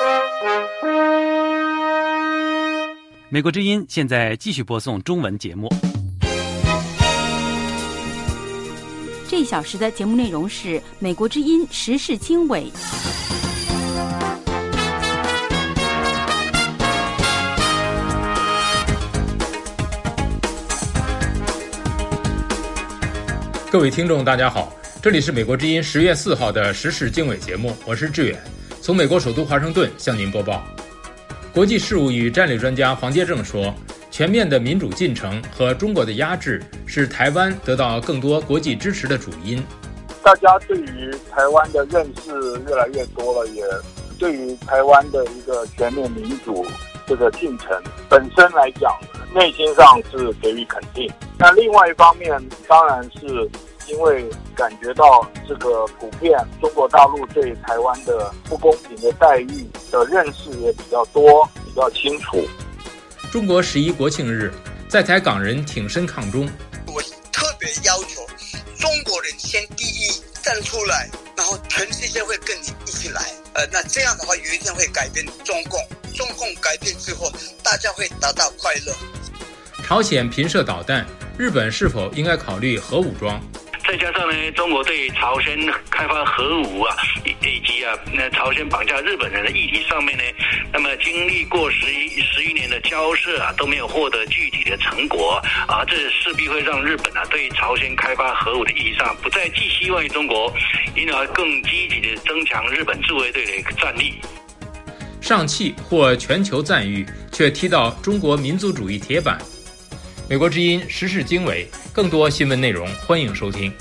美国之音现在继续播送中文节目。 这一小时的节目内容是美国之音时事经纬。 各位听众大家好，这里是美国之音10月4号的时事经纬节目，我是志远，从美国首都华盛顿向您播报。国际事务与战略专家黄介正说，全面的民主进程和中国的压制是台湾得到更多国际支持的主因。 大家对于台湾的认识越来越多了，也对于台湾的一个全面民主这个进程本身来讲，内心上是给予肯定。那另外一方面，当然是因为感觉到这个普遍中国大陆对台湾的不公平的待遇的认识也比较多，比较清楚。 中国11国庆日，在台港人挺身抗中。 我特别要求中国人先第一站出来，然后全世界会跟你一起来。那这样的话，有一天会改变中共。中共改变之后，大家会达到快乐。 朝鲜频射导弹，日本是否应该考虑核武装？ 再加上呢，中国对朝鲜开发核武以及朝鲜绑架日本人的议题上面呢，那么经历过11年的交涉都没有获得具体的成果这势必会让日本对朝鲜开发核武的议题上不再寄希望于中国，因而更积极的增强日本自卫队的一个战力。 上汽获全球赞誉，却踢到中国民族主义铁板。美国之音时事经纬，更多新闻内容欢迎收听。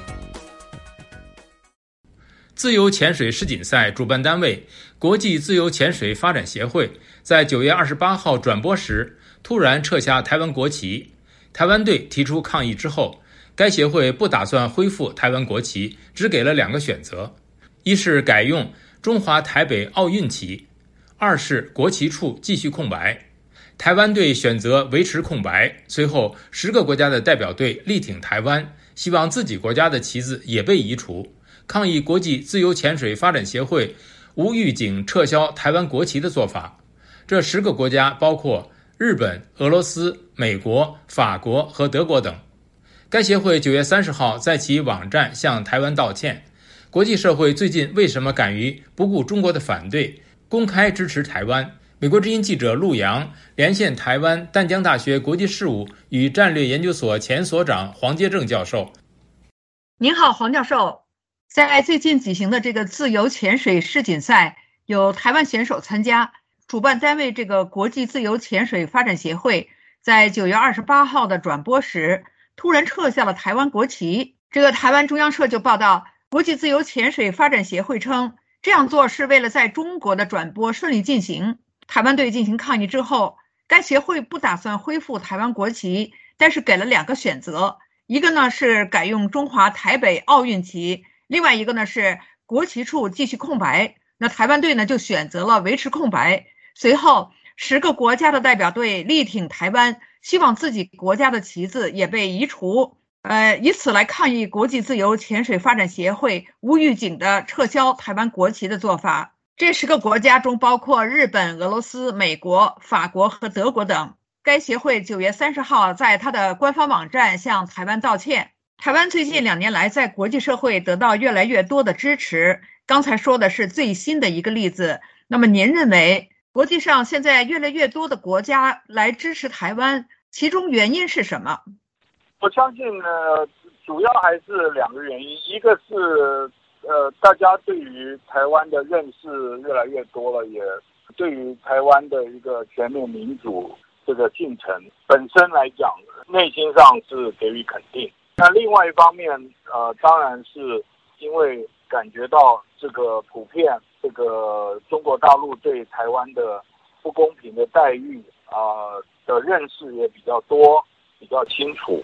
自由潜水世锦赛主办单位国际自由潜水发展协会在9月28号转播时突然撤下台湾国旗，台湾队提出抗议之后，该协会不打算恢复台湾国旗，只给了2个选择：一是改用中华台北奥运旗，二是国旗处继续空白。台湾队选择维持空白，随后10个国家的代表队力挺台湾，希望自己国家的旗子也被移除，抗议国际自由潜水发展协会无预警撤销台湾国旗的做法。这10个国家包括日本、俄罗斯、美国、法国和德国等。该协会9月30号在其网站向台湾道歉。国际社会最近为什么敢于不顾中国的反对，公开支持台湾？美国之音记者陆洋连线台湾淡江大学国际事务与战略研究所前所长黄介正教授。 您好，黄教授。在最近举行的这个自由潜水世锦赛，有台湾选手参加，主办单位这个国际自由潜水发展协会在9月28号的转播时突然撤下了台湾国旗。这个台湾中央社就报道，国际自由潜水发展协会称，这样做是为了在中国的转播顺利进行。台湾队进行抗议之后，该协会不打算恢复台湾国旗，但是给了2个选择，一个呢是改用中华台北奥运旗，另外一个呢是国旗处继续空白。那台湾队呢就选择了维持空白。随后10个国家的代表队力挺台湾，希望自己国家的旗子也被移除，以此来抗议国际自由潜水发展协会无预警的撤销台湾国旗的做法。这10个国家中包括日本、俄罗斯、美国、法国和德国等。该协会9月30号在它的官方网站向台湾道歉。台湾最近2年来在国际社会得到越来越多的支持，刚才说的是最新的一个例子。那么您认为国际上现在越来越多的国家来支持台湾，其中原因是什么？ 我相信主要还是2个原因，一个是大家对于台湾的认识越来越多了，也对于台湾的一个全面民主这个进程本身来讲，内心上是给予肯定。那另外一方面，当然是因为感觉到这个普遍这个中国大陆对台湾的不公平的待遇的认识也比较多，比较清楚。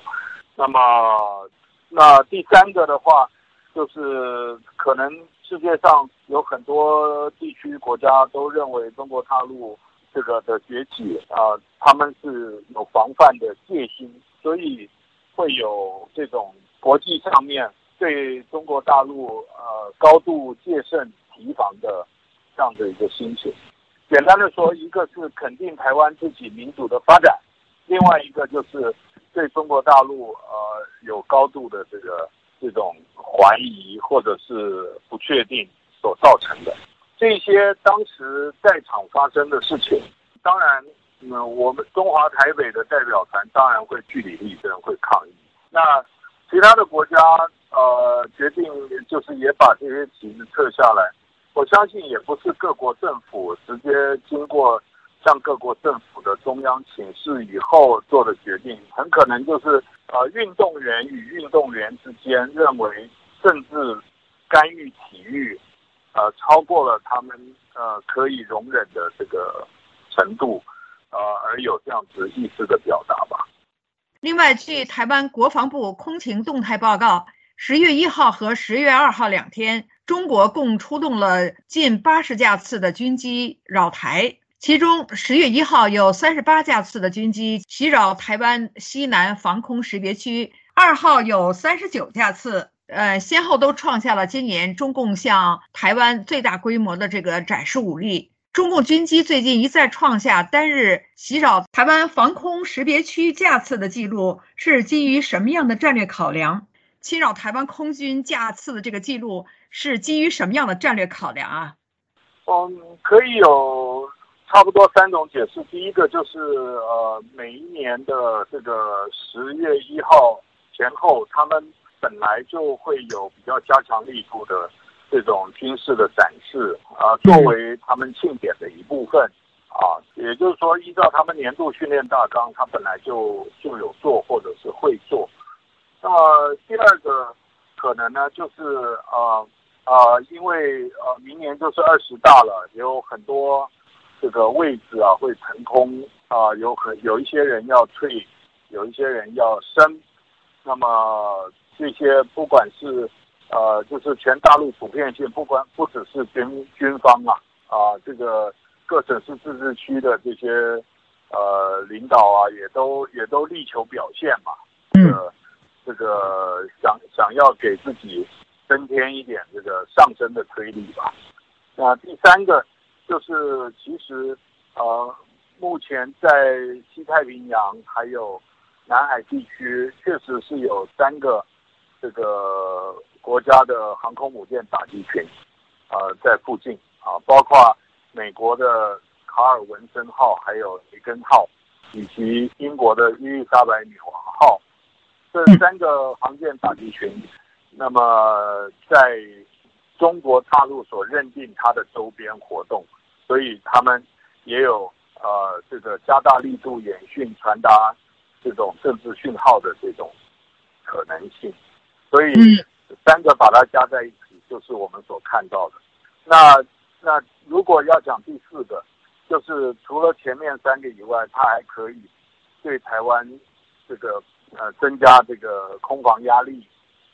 那第3个的话，就是可能世界上有很多地区国家都认为中国大陆这个的崛起他们是有防范的戒心，所以会有这种国际上面对中国大陆高度戒慎提防的这样的一个心情。简单的说，一个是肯定台湾自己民主的发展，另外一个就是对中国大陆有高度的这种怀疑或者是不确定所造成的。这些当时在场发生的事情，当然我们中华台北的代表团当然会据理力争，会抗议。那其他的国家决定就是也把这些旗子撤下来，我相信也不是各国政府直接经过向各国政府的中央请示以后做的决定，很可能就是运动员与运动员之间认为政治干预体育超过了他们可以容忍的这个程度，而有这样子意思的表达吧。 另外，据台湾国防部空情动态报告，10月1号和10月2号2天，中国共出动了近80架次的军机扰台，其中10月1号有38架次的军机袭扰台湾西南防空识别区，2号有39架次，先后都创下了今年中共向台湾最大规模的这个展示武力。中共军机最近一再创下单日袭扰台湾防空识别区架次的记录，是基于什么样的战略考量？侵扰台湾空军架次的这个记录是基于什么样的战略考量啊？ 可以有差不多3种解释。第一个就是每一年的这个10月1号前后，他们本来就会有比较加强力度的这种军事的展示作为他们庆典的一部分也就是说，依照他们年度训练大纲，他本来就有做或者是会做。那么第二个可能呢，就是因为明年就是20大了，有很多这个位置会腾空有一些人要退，有一些人要升。那么这些不管是就是全大陆普遍性，不只是军方这个各省市自治区的这些领导也都力求表现嘛。这个想要给自己增添一点这个上升的推力吧。那第三个就是其实目前在西太平洋还有南海地区，确实是有3个这个国家的航空母舰打击群在附近包括美国的卡尔文森号，还有雷根号，以及英国的伊丽莎白女王号，这3个航舰打击群，那么在中国大陆所认定它的周边活动，所以他们也有这个加大力度演训传达这种政治讯号的这种可能性。所以3个把它加在一起，就是我们所看到的。那如果要讲第4个，就是除了前面3个以外，它还可以对台湾这个增加这个空防压力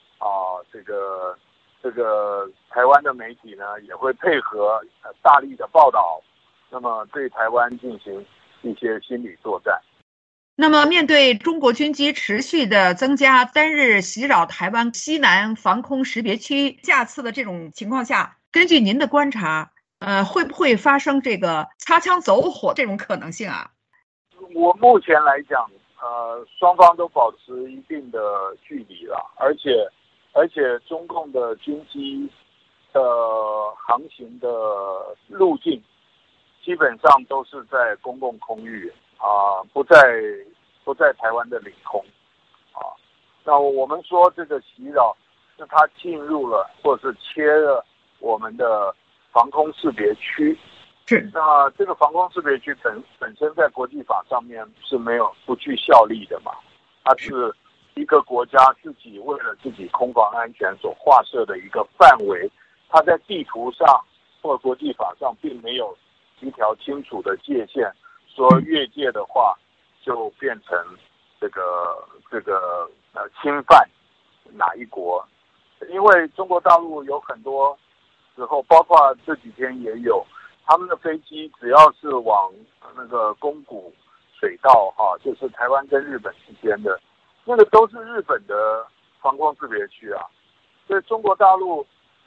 这个台湾的媒体呢也会配合大力的报道，那么对台湾进行一些心理作战。 那么面对中国军机持续的增加，单日袭扰台湾西南防空识别区架次的这种情况下，根据您的观察会不会发生这个擦枪走火这种可能性啊？ 我目前来讲双方都保持一定的距离了，而且中共的军机的航行的路径基本上都是在公共空域不在台湾的领空那我们说这个袭扰是它进入了或者是切了我们的防空识别区。那这个防空识别区本身在国际法上面是不具效力的嘛，它是一个国家自己为了自己空防安全所划设的一个范围，它在地图上或国际法上并没有一条清楚的界限，说越界的话就变成这个侵犯哪一国。因为中国大陆有很多时候，包括这几天也有他们的飞机只要是往那个宫古水道就是台湾跟日本之间的那个都是日本的防空识别区所以中国大陆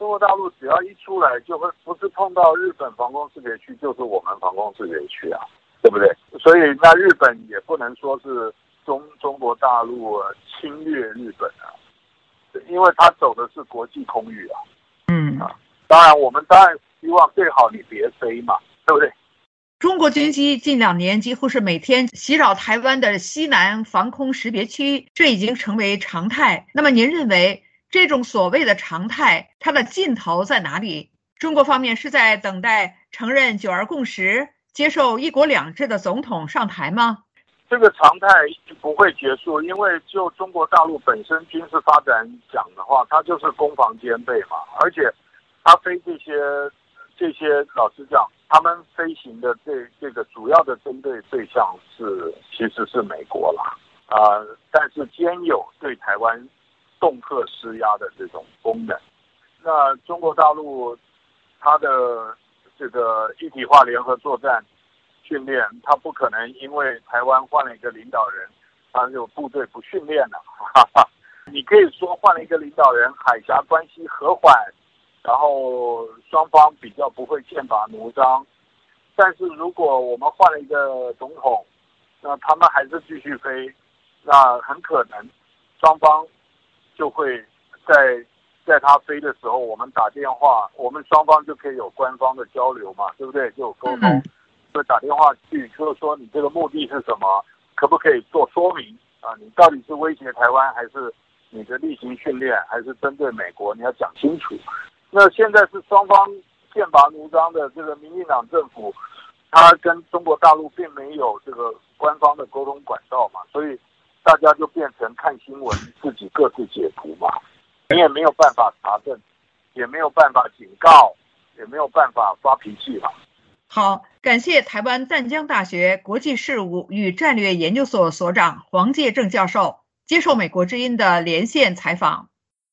中国大陆只要一出来，就会不是碰到日本防空识别区，就是我们防空识别区啊，对不对？所以那日本也不能说是中国大陆侵略日本啊，因为他走的是国际空域啊。当然我们当然希望最好你别飞嘛，对不对？ 中国军机近2年几乎是每天袭扰台湾的西南防空识别区，这已经成为常态。那么您认为这种所谓的常态，它的尽头在哪里？中国方面是在等待承认9·2共识、接受1国2制的总统上台吗？ 这个常态不会结束，因为就中国大陆本身军事发展讲的话，它就是攻防兼备嘛，而且它飞这些老实讲，他们飞行的这个主要的针对对象其实是美国啦，但是兼有对台湾恫吓施压的这种功能。那中国大陆它的这个一体化联合作战训练，它不可能因为台湾换了一个领导人，它就部队不训练了。你可以说换了一个领导人，海峡关系和缓，然后双方比较不会剑拔弩张。但是如果我们换了一个总统，那他们还是继续飞，那很可能双方就会在他飞的时候，我们打电话，我们双方就可以有官方的交流嘛，对不对？就有沟通，就打电话去，就是说你这个目的是什么，可不可以做说明啊？你到底是威胁台湾，还是你的例行训练，还是针对美国？你要讲清楚。那现在是双方剑拔弩张的这个民进党政府，他跟中国大陆并没有这个官方的沟通管道嘛，所以大家就变成看新闻，自己各自解读嘛。你也没有办法查证，也没有办法警告，也没有办法发脾气嘛。 好，感谢台湾淡江大学国际事务与战略研究所所长黄介正教授接受美国之音的连线采访。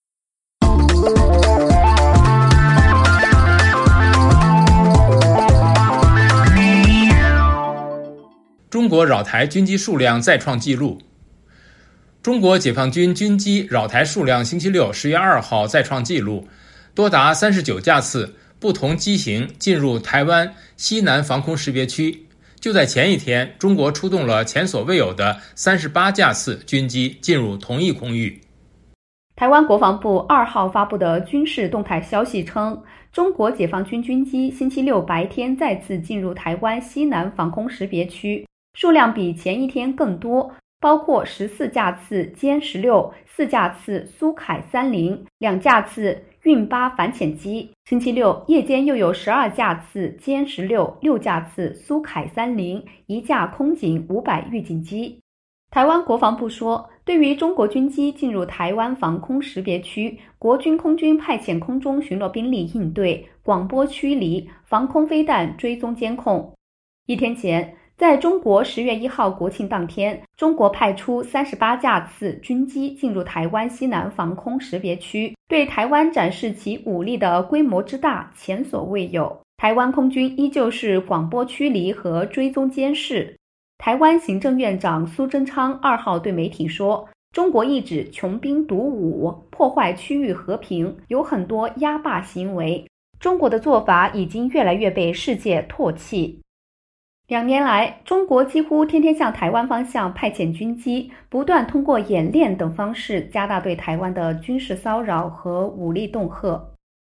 中国扰台军机数量再创纪录。中国解放军军机扰台数量星期六10月2号再创纪录，多达39架次，不同机型进入台湾西南防空识别区。就在前一天，中国出动了前所未有的38架次军机进入同一空域。 台湾国防部2号发布的军事动态消息称，中国解放军军机星期六白天再次进入台湾西南防空识别区，数量比前一天更多，包括14架次歼16、4架次苏凯30、2架次运8反潜机。星期六夜间又有12架次歼16、6架次苏凯30、1架空警500预警机。台湾国防部说，对于中国军机进入台湾防空识别区，国军空军派遣空中巡逻兵力应对、广播驱离、防空飞弹追踪监控。一天前，在中国10月1号国庆当天，中国派出38架次军机进入台湾西南防空识别区，对台湾展示其武力的规模之大前所未有。台湾空军依旧是广播驱离和追踪监视。台湾行政院长苏贞昌2号对媒体说，中国一直穷兵黩武，破坏区域和平，有很多压霸行为。中国的做法已经越来越被世界唾弃。2年来，中国几乎天天向台湾方向派遣军机，不断通过演练等方式加大对台湾的军事骚扰和武力恫吓。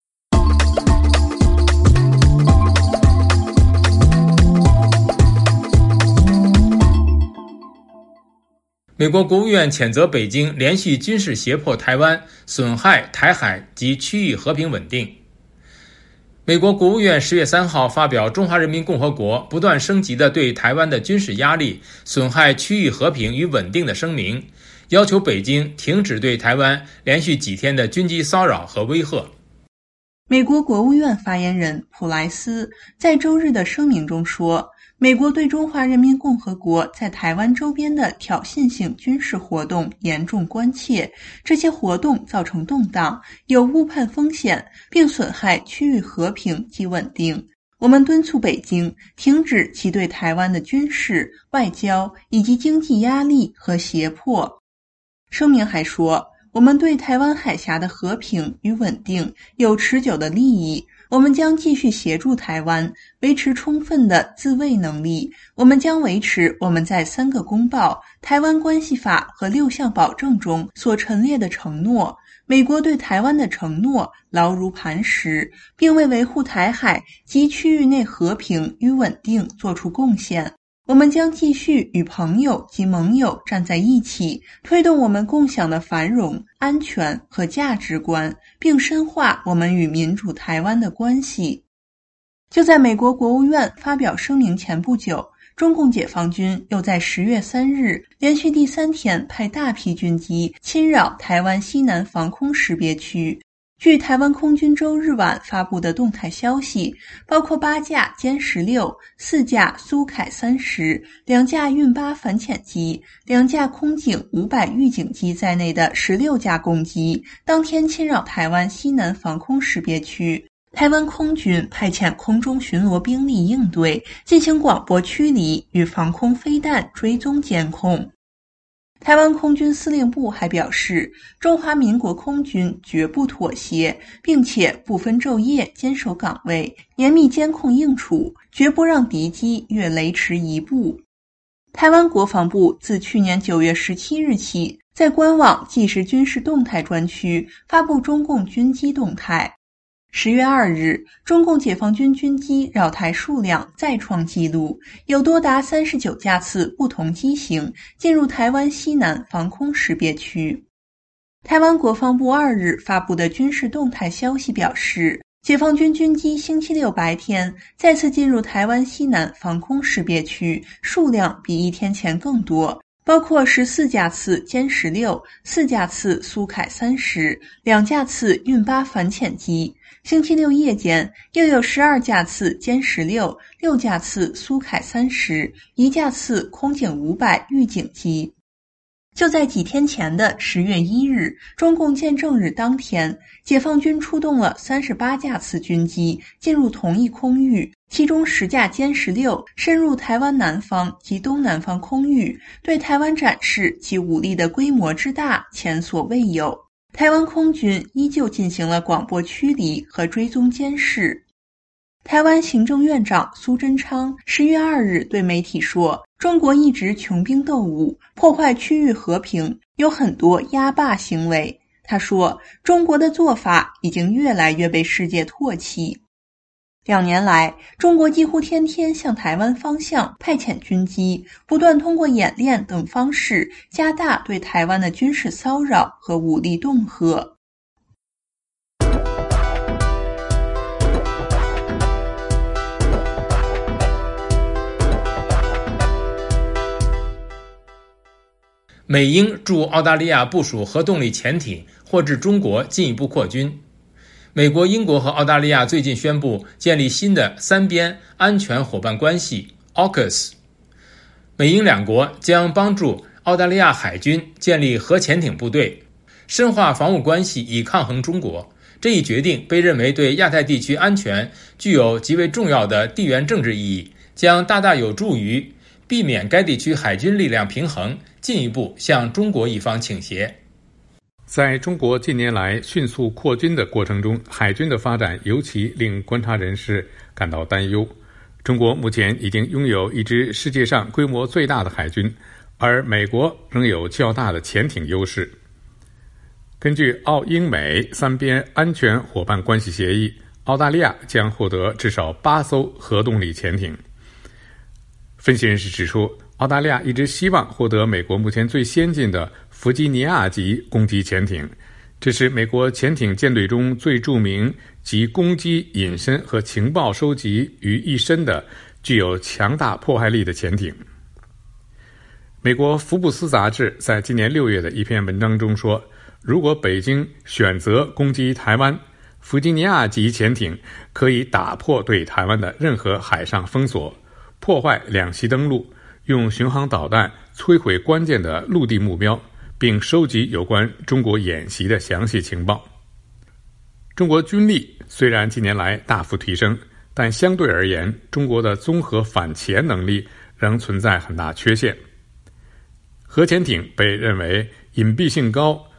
美国国务院谴责北京连续军事胁迫台湾，损害台海及区域和平稳定。美国国务院10月3号发表《中华人民共和国不断升级的对台湾的军事压力，损害区域和平与稳定的声明》，要求北京停止对台湾连续几天的军机骚扰和威吓。 美国国务院发言人普莱斯在周日的声明中说，美国对中华人民共和国在台湾周边的挑衅性军事活动严重关切，这些活动造成动荡，有误判风险，并损害区域和平及稳定。我们敦促北京停止其对台湾的军事、外交以及经济压力和胁迫。声明还说， 我们对台湾海峡的和平与稳定有持久的利益，我们将继续协助台湾维持充分的自卫能力。我们将维持我们在3个公报、台湾关系法和6项保证中所陈列的承诺。美国对台湾的承诺牢如磐石，并为维护台海及区域内和平与稳定做出贡献。我们将继续与朋友及盟友站在一起，推动我们共享的繁荣、安全和价值观，并深化我们与民主台湾的关系。就在美国国务院发表声明前不久，中共解放军又在10月3日连续第3天派大批军机侵扰台湾西南防空识别区。据台湾空军周日晚发布的动态消息，包括8架歼16、4架苏凯30、2架运8反潜机、2架空警500预警机在内的16架攻击，当天侵扰台湾西南防空识别区。台湾空军派遣空中巡逻兵力应对，进行广播驱离与防空飞弹追踪监控。台湾空军司令部还表示，中华民国空军绝不妥协，并且不分昼夜坚守岗位，严密监控应处，绝不让敌机越雷池一步。台湾国防部自去年9月17日起，在官网即时军事动态专区发布中共军机动态。10月2日，中共解放军军机扰台数量再创纪录，有多达39架次不同机型进入台湾西南防空识别区。台湾国防部2日发布的军事动态消息表示，解放军军机星期六白天再次进入台湾西南防空识别区，数量比1天前更多，包括14架次歼16、4架次苏凯30、2架次运8反潜机。星期六夜间，又有12架次歼16、6架次苏凯30、1架次空警500预警机。就在几天前的10月1日，中共建政日当天，解放军出动了38架次军机进入同一空域，其中10架歼16深入台湾南方及东南方空域，对台湾展示其武力的规模之大前所未有。台湾空军依旧进行了广播驱离和追踪监视。台湾行政院长苏贞昌10月2日对媒体说，中国一直穷兵斗武，破坏区域和平，有很多压霸行为。他说，中国的做法已经越来越被世界唾弃。2年来，中国几乎天天向台湾方向派遣军机，不断通过演练等方式加大对台湾的军事骚扰和武力恫吓。 美英驻澳大利亚部署核动力潜艇，或致中国进一步扩军。美国、英国和澳大利亚最近宣布建立新的3边安全伙伴关系 AUKUS。 美英两国将帮助澳大利亚海军建立核潜艇部队，深化防务关系以抗衡中国。这一决定被认为对亚太地区安全具有极为重要的地缘政治意义，将大大有助于避免该地区海军力量平衡进一步向中国一方倾斜。 在中国近年来迅速扩军的过程中，海军的发展尤其令观察人士感到担忧。中国目前已经拥有一支世界上规模最大的海军，而美国仍有较大的潜艇优势。根据澳英美3边安全伙伴关系协议，澳大利亚将获得至少8艘核动力潜艇。分析人士指出，澳大利亚一直希望获得美国目前最先进的弗吉尼亚级攻击潜艇，这是美国潜艇舰队中最著名集攻击、隐身和情报收集于一身的具有强大破坏力的潜艇。美国福布斯杂志在今年6月的一篇文章中说，如果北京选择攻击台湾，弗吉尼亚级潜艇可以打破对台湾的任何海上封锁，破坏两栖登陆，用巡航导弹摧毁关键的陆地目标，并收集有关中国演习的详细情报。中国军力虽然近年来大幅提升，但相对而言，中国的综合反潜能力仍存在很大缺陷。核潜艇被认为隐蔽性高、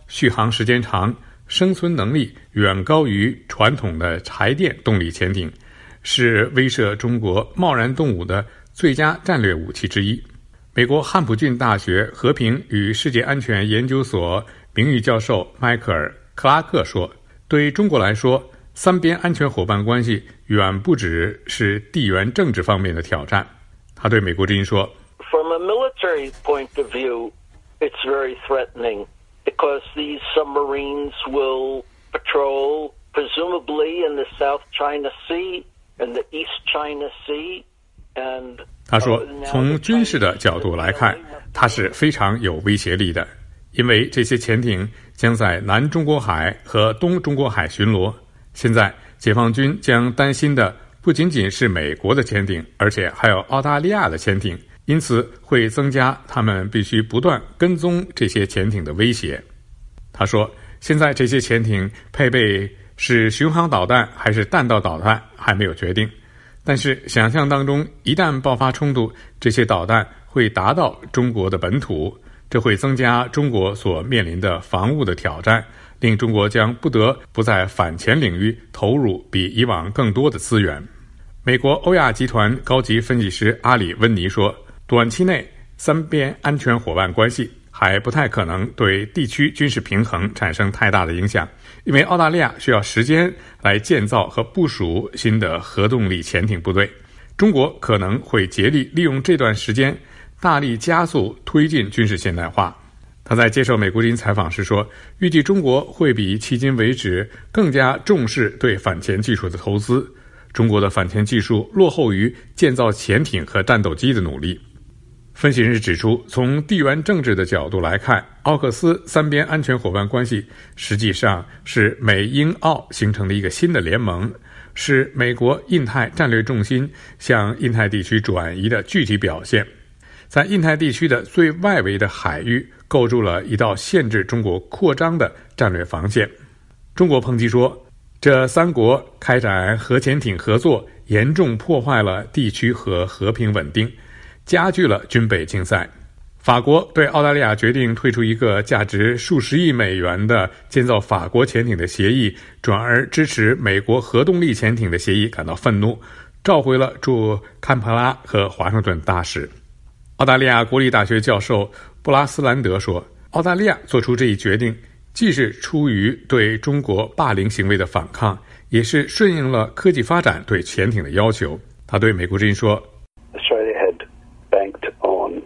续航时间长，生存能力远高于传统的柴电动力潜艇，是威慑中国贸然动武的最佳战略武器之一。美国汉普郡大学和平与世界安全研究所名誉教授迈克尔·克拉克说，对中国来说，三边安全伙伴关系远不只是地缘政治方面的挑战。他对美国之音说， From a military point of view, it's very threatening because these submarines will patrol presumably in the South China Sea and the East China Sea and 他说，从军事的角度来看，它是非常有威胁力的，因为这些潜艇将在南中国海和东中国海巡逻。现在解放军将担心的不仅仅是美国的潜艇，而且还有澳大利亚的潜艇，因此会增加他们必须不断跟踪这些潜艇的威胁。他说，现在这些潜艇配备是巡航导弹还是弹道导弹还没有决定，但是想象当中，一旦爆发冲突，这些导弹会达到中国的本土，这会增加中国所面临的防务的挑战，令中国将不得不在反潜领域投入比以往更多的资源。美国欧亚集团高级分析师阿里温尼说，短期内三边安全伙伴关系还不太可能对地区军事平衡产生太大的影响，因为澳大利亚需要时间来建造和部署新的核动力潜艇部队，中国可能会竭力利用这段时间大力加速推进军事现代化。他在接受美国之音采访时说，预计中国会比迄今为止更加重视对反潜技术的投资，中国的反潜技术落后于建造潜艇和战斗机的努力。分析人士指出，从地缘政治的角度来看，奥克斯三边安全伙伴关系实际上是美英澳形成的一个新的联盟，是美国印太战略重心向印太地区转移的具体表现。在印太地区的最外围的海域构筑了一道限制中国扩张的战略防线。中国抨击说，这三国开展核潜艇合作严重破坏了地区和平稳定，加剧了军备竞赛。法国对澳大利亚决定退出一个价值数十亿美元的建造法国潜艇的协议，转而支持美国核动力潜艇的协议感到愤怒，召回了驻堪培拉和华盛顿大使。澳大利亚国立大学教授布拉斯兰德说，澳大利亚做出这一决定既是出于对中国霸凌行为的反抗，也是顺应了科技发展对潜艇的要求。他对美国之音说， Australia had banked on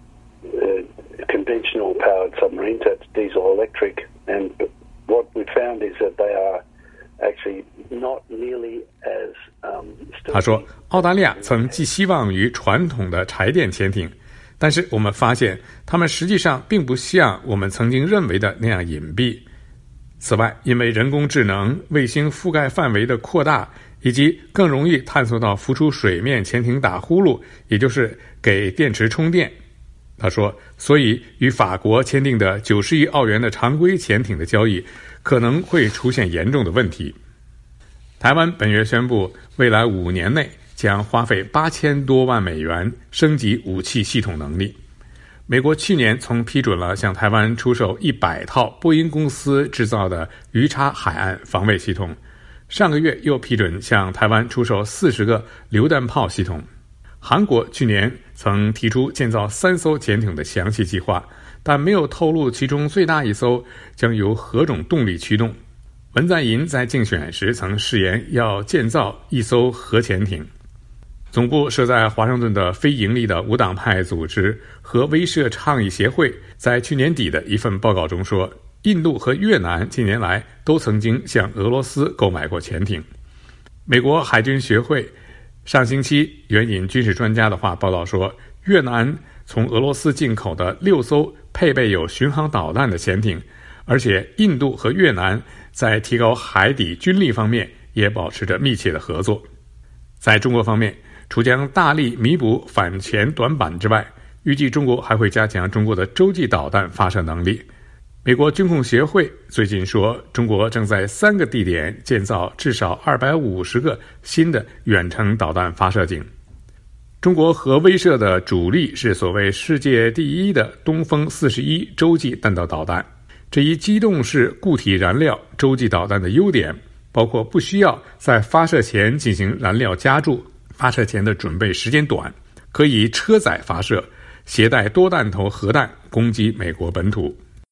conventional powered submarines, that's diesel electric, and what we found is that they are actually not nearly as 他说，澳大利亚曾寄希望于传统的柴电潜艇，但是我们发现它们实际上并不像我们曾经认为的那样隐蔽。此外，因为人工智能、卫星覆盖范围的扩大，以及更容易探索到浮出水面潜艇打呼噜，也就是给电池充电。他说，所以与法国签订的90亿澳元的常规潜艇的交易可能会出现严重的问题。台湾本月宣布，未来5年内将花费8000多万美元升级武器系统能力。美国去年曾批准了向台湾出售100套波音公司制造的鱼叉海岸防卫系统，上个月又批准向台湾出售40个榴弹炮系统。韩国去年曾提出建造3艘潜艇的详细计划，但没有透露其中最大一艘将由何种动力驱动。文在寅在竞选时曾誓言要建造1艘核潜艇。总部设在华盛顿的非盈利的无党派组织核威慑倡议协会在去年底的一份报告中说，印度和越南近年来都曾经向俄罗斯购买过潜艇。美国海军学会上星期援引军事专家的话报道说，越南从俄罗斯进口的6艘配备有巡航导弹的潜艇，而且印度和越南在提高海底军力方面也保持着密切的合作。在中国方面，除将大力弥补反潜短板之外，预计中国还会加强中国的洲际导弹发射能力。美国军控协会最近说，中国正在3个地点建造至少250个新的远程导弹发射井。中国核威慑的主力是所谓世界第一的东风41洲际弹道导弹， 这一机动式固体燃料洲际导弹的优点包括不需要在发射前进行燃料加注，发射前的准备时间短，可以车载发射，携带多弹头核弹攻击美国本土。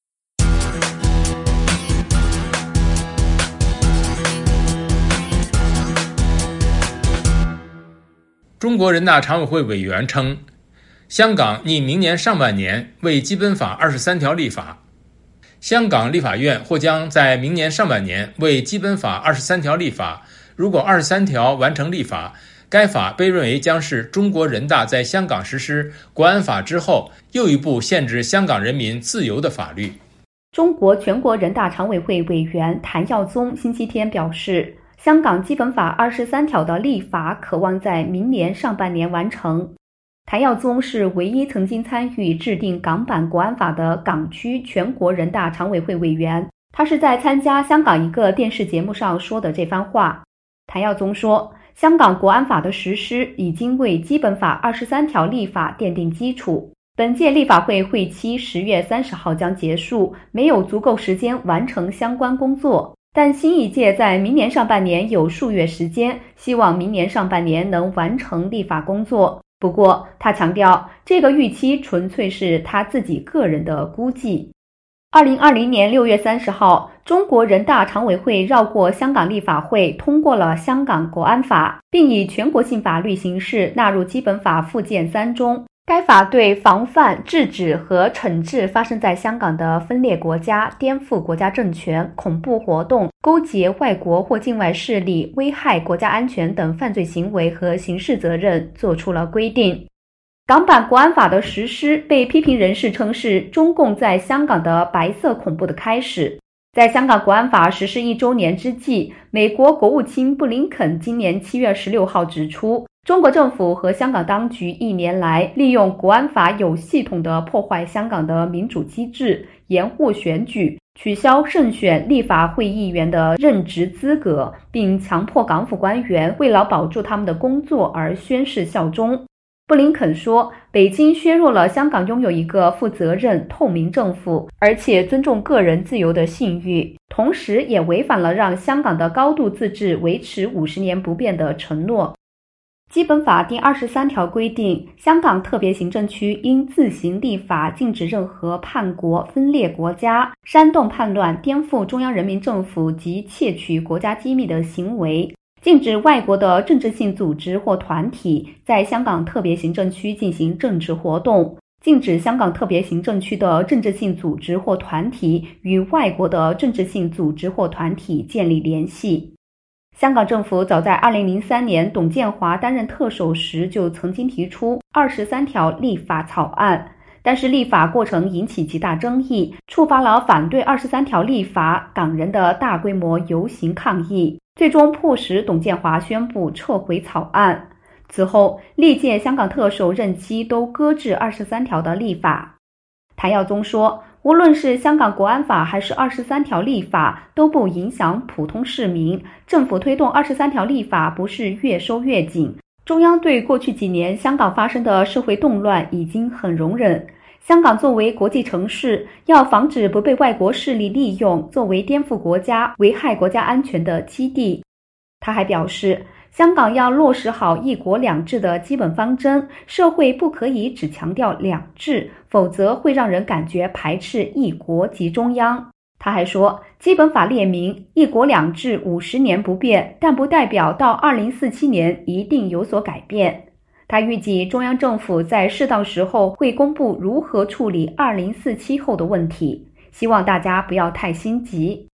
中国人大常委会委员称，香港拟明年上半年为基本法23条立法。香港立法院或将在明年上半年为基本法23条立法，如果23条完成立法，该法被认为将是中国人大在香港实施国安法之后又一部限制香港人民自由的法律。 中国全国人大常委会委员谭耀宗星期天表示，香港基本法23条的立法可望在明年上半年完成。谭耀宗是唯一曾经参与制定港版国安法的港区全国人大常委会委员，他是在参加香港一个电视节目上说的这番话。谭耀宗说，香港国安法的实施已经为基本法23条立法奠定基础。本届立法会会期10月30号将结束，没有足够时间完成相关工作，但新一届在明年上半年有数月时间，希望明年上半年能完成立法工作。不过他强调，这个预期纯粹是他自己个人的估计。2020年6月30号，中国人大常委会绕过香港立法会通过了香港国安法，并以全国性法律形式纳入基本法附件3中。该法对防范、制止和惩治发生在香港的分裂国家、颠覆国家政权、恐怖活动、勾结外国或境外势力、危害国家安全等犯罪行为和刑事责任作出了规定。港版国安法的实施被批评人士称是中共在香港的白色恐怖的开始。在香港国安法实施1周年之际，美国国务卿布林肯今年7月16号指出，中国政府和香港当局1年来利用国安法有系统地破坏香港的民主机制，延误选举，取消胜选立法会议员的任职资格，并强迫港府官员为了保住他们的工作而宣誓效忠。布林肯说，北京削弱了香港拥有一个负责任、透明政府，而且尊重个人自由的信誉，同时也违反了让香港的高度自治维持50年不变的承诺。基本法第23条规定，香港特别行政区应自行立法禁止任何叛国、分裂国家、煽动叛乱、颠覆中央人民政府及窃取国家机密的行为，禁止外国的政治性组织或团体在香港特别行政区进行政治活动，禁止香港特别行政区的政治性组织或团体与外国的政治性组织或团体建立联系。香港政府早在2003年董建华担任特首时就曾经提出23条立法草案，但是立法过程引起极大争议，触发了反对23条立法港人的大规模游行抗议，最终迫使董建华宣布撤回草案。此后，历届香港特首任期都搁置23条的立法。谭耀宗说，无论是香港国安法还是23条立法，都不影响普通市民。政府推动23条立法不是越收越紧。中央对过去几年香港发生的社会动乱已经很容忍。香港作为国际城市，要防止不被外国势力利用，作为颠覆国家、危害国家安全的基地。他还表示，香港要落实好一国两制的基本方针，社会不可以只强调两制，否则会让人感觉排斥一国及中央。他还说，基本法列明一国两制50年不变，但不代表到2047年一定有所改变。他预计中央政府在适当时候会公布如何处理2047后的问题，希望大家不要太心急。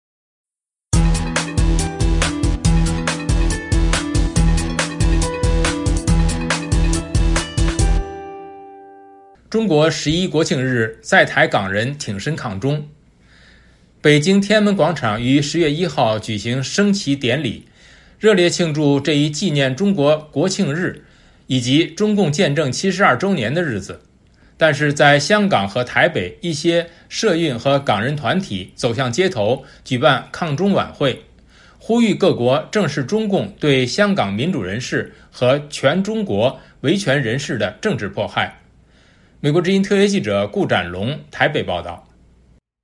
中国11国庆日，在台港人挺身抗中。北京天安门广场于10月1号举行升旗典礼，热烈庆祝这一纪念中国国庆日以及中共建政72周年的日子。但是在香港和台北，一些社运和港人团体走向街头，举办抗中晚会，呼吁各国正视中共对香港民主人士和全中国维权人士的政治迫害。美国之音特约记者顾展龙台北报道。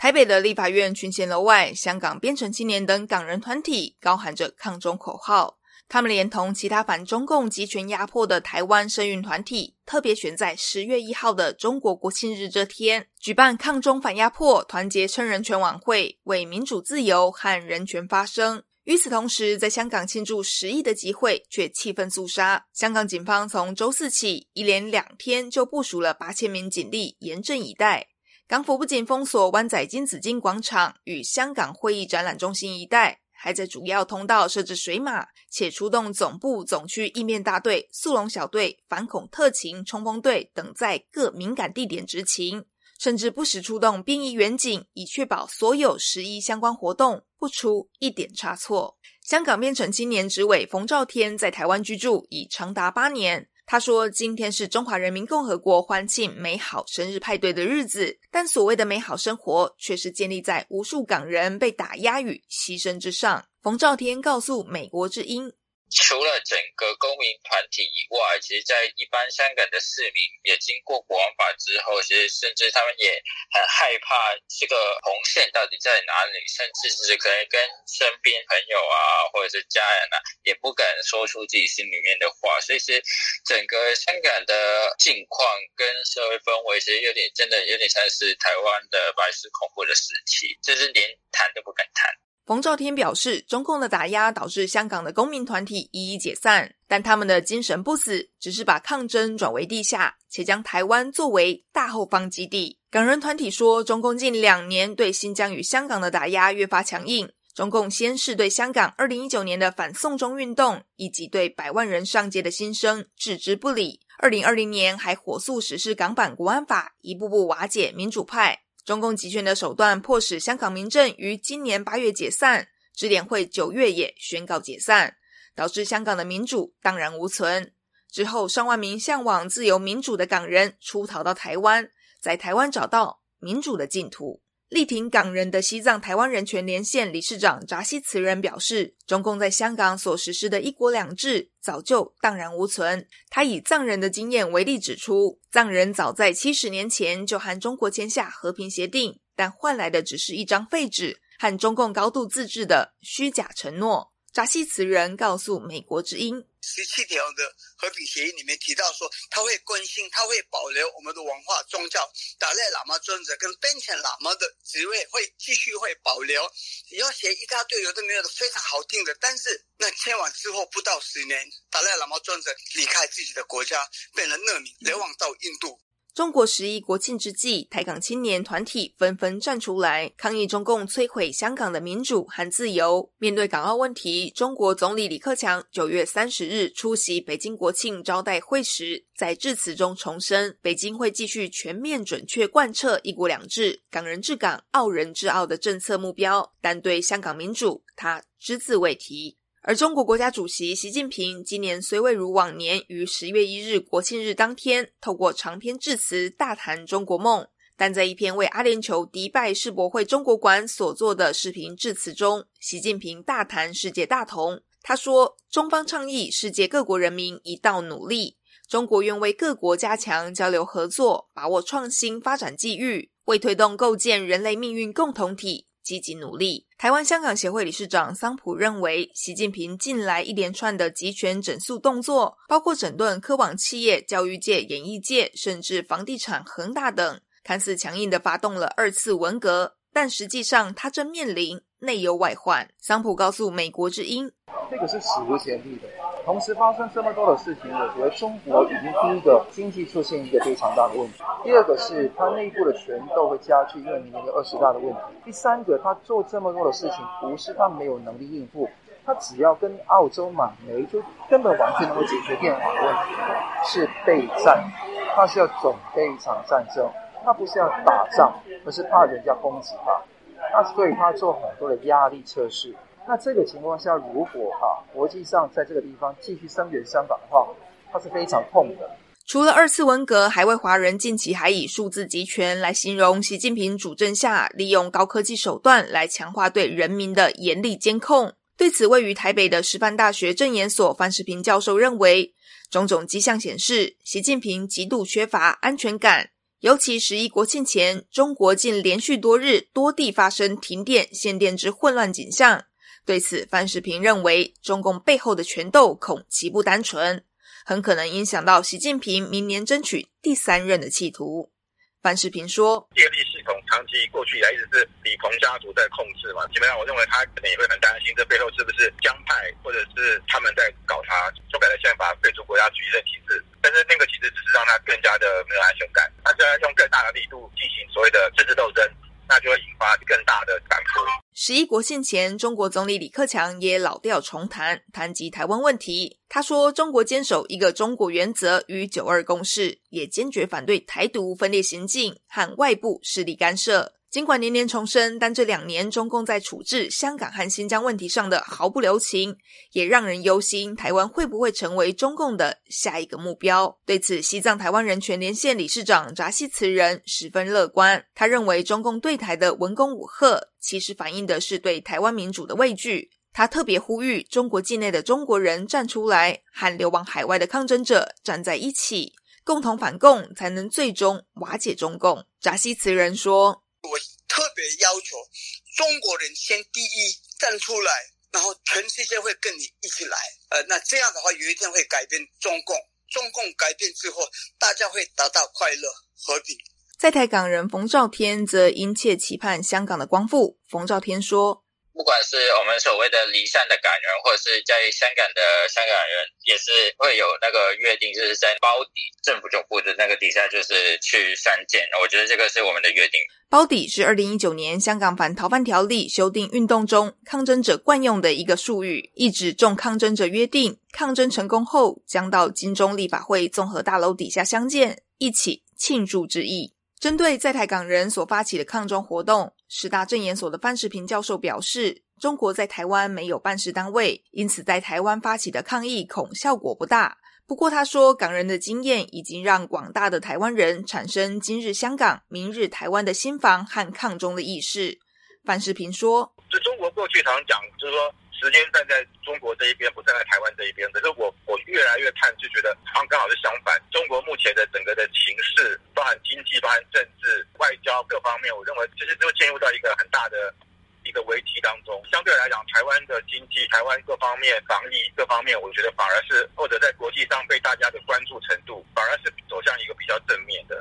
台北的立法院群贤楼外，香港边城青年等港人团体高喊着抗中口号。他们连同其他反中共集权压迫的台湾社运团体，特别选在10月1号的中国国庆日这天，举办抗中反压迫团结称人权晚会，为民主自由和人权发声。与此同时，在香港庆祝10亿的集会却气氛肃杀。香港警方从周四起，一连2天就部署了8000名警力，严阵以待。港府不仅封锁湾仔金紫荆广场与香港会议展览中心一带，还在主要通道设置水马，且出动总部总区应变大队、速龙小队、反恐特勤、冲锋队等在各敏感地点执勤，甚至不时出动便衣员警，以确保所有11相关活动不出一点差错。香港边城青年执委冯兆天在台湾居住已长达8年。他说，今天是中华人民共和国欢庆美好生日派对的日子，但所谓的美好生活却是建立在无数港人被打压与牺牲之上。冯兆天告诉美国之音， 除了整个公民团体以外，其实在一般香港的市民也经过国安法之后，其实甚至他们也很害怕这个红线到底在哪里，甚至是可能跟身边朋友啊或者是家人啊也不敢说出自己心里面的话。所以其实整个香港的境况跟社会氛围其实真的有点像是台湾的白色恐怖的时期，就是连谈都不敢谈。 冯兆天表示，中共的打压导致香港的公民团体一一解散，但他们的精神不死，只是把抗争转为地下，且将台湾作为大后方基地。港人团体说，中共近2年对新疆与香港的打压越发强硬，中共先是对香港2019年的反送中运动以及对100万人上街的心声置之不理，2020年还火速实施港版国安法，一步步瓦解民主派。中共集权的手段迫使香港民政于今年8月解散，支联会9月也宣告解散，导致香港的民主荡然无存。之后上万名向往自由民主的港人出逃到台湾，在台湾找到民主的净土。力挺港人的西藏台湾人权连线理事长扎西慈仁表示，中共在香港所实施的一国两制早就荡然无存。他以藏人的经验为例指出，藏人早在70年前就和中国签下和平协定，但换来的只是一张废纸和中共高度自治的虚假承诺。扎西慈仁告诉美国之音 ，17条的和平协议里面提到说，他会更新，他会保留我们的文化宗教，达赖喇嘛尊者跟边城喇嘛的职位会继续会保留。你要写一大堆有的没有的非常好听的，但是那签完之后不到10年，达赖喇嘛尊者离开自己的国家，变成难民，流亡到印度。 中国11国庆之际，台港青年团体纷纷站出来抗议中共摧毁香港的民主和自由。面对港澳问题，中国总理李克强9月30日出席北京国庆招待会时，在致辞中重申，北京会继续全面准确贯彻一国两制、港人治港、澳人治澳的政策目标，但对香港民主，他只字未提。而中国国家主席习近平今年虽未如往年于10月1日国庆日当天透过长篇致辞大谈中国梦，但在一篇为阿联酋迪拜世博会中国馆所做的视频致辞中，习近平大谈世界大同。他说，中方倡议世界各国人民一道努力，中国愿为各国加强交流合作，把握创新发展机遇，为推动构建人类命运共同体积极努力。台湾香港协会理事长桑普认为，习近平近来一连串的集权整肃动作，包括整顿科网企业、教育界、演艺界，甚至房地产恒大等，看似强硬地发动了2次文革，但实际上他正面临内忧外患。桑普告诉美国之音， 这个是史无前例的。同时发生这么多的事情，我觉得中国已经第一个经济出现一个非常大的问题，第二个是它内部的权斗会加剧，因为明年有20大的问题，第三个他做这么多的事情不是他没有能力应付，他只要跟澳洲买煤就根本完全能够解决电网的问题，是备战，他是要准备一场战争，他不是要打仗，而是怕人家攻击他，那所以他做很多的压力测试。那这个情况下，如果国际上在这个地方继续声援香港的话，它是非常痛的。 除了2次文革，海外华人近期还以数字集权来形容习近平主政下利用高科技手段来强化对人民的严厉监控。对此，位于台北的师范大学政研所范世平教授认为，种种迹象显示，习近平极度缺乏安全感， 尤其11国庆前，中国竟连续多日多地发生停电、限电之混乱景象。对此，范世平认为，中共背后的权斗恐其不单纯，很可能影响到习近平明年争取第3任的企图。范世平说， 电力系统长期过去以来一直是李鹏家族在控制嘛，基本上我认为他可能也会很担心这背后是不是江派或者是他们在搞他修改了宪法废除国家主义的体制，但是那个其实只是让他更加的没有安全感，他现在用更大的力度进行所谓的政治斗争，那就会引发更大的反扑。 11国庆前，中国总理李克强也老调重弹，谈及台湾问题。他说，中国坚守一个中国原则与9·2共识，也坚决反对台独分裂行径和外部势力干涉。尽管年年重申，但这2年中共在处置香港和新疆问题上的毫不留情，也让人忧心台湾会不会成为中共的下一个目标。对此，西藏台湾人权连线理事长扎西慈仁十分乐观。他认为中共对台的文攻武吓，其实反映的是对台湾民主的畏惧。他特别呼吁中国境内的中国人站出来，和流亡海外的抗争者站在一起，共同反共，才能最终瓦解中共。扎西慈仁说， 我特别要求中国人先第一站出来，然后全世界会跟你一起来。那这样的话，有一天会改变中共。中共改变之后，大家会达到快乐和平。 在台港人冯兆天则殷切期盼香港的光复。冯兆天说， 不管是我们所谓的离散的港人，或者是在香港的香港人，也是会有那个约定，就是在包底政府总部的那个底下，就是去相见。我觉得这个是我们的约定。 包底是2019年香港反逃犯条例修订运动中抗争者惯用的一个术语，意指众抗争者约定，抗争成功后将到金钟立法会综合大楼底下相见，一起庆祝之意。针对在台港人所发起的抗中活动，师大政研所的范世平教授表示，中国在台湾没有办事单位，因此在台湾发起的抗议恐效果不大。不过他说，港人的经验已经让广大的台湾人产生今日香港明日台湾的心防和抗中的意识。范世平说， 就中国过去常讲，就是说时间站在中国这一边，不站在台湾这一边。可是我越来越看，就觉得好像刚好是相反。中国目前的整个的情势，包含经济、包含政治、外交各方面，我认为其实就陷入到一个很大的一个危机当中。相对来讲，台湾的经济、台湾各方面防疫各方面，我觉得反而是或者在国际上被大家的关注程度，反而是走向一个比较正面的。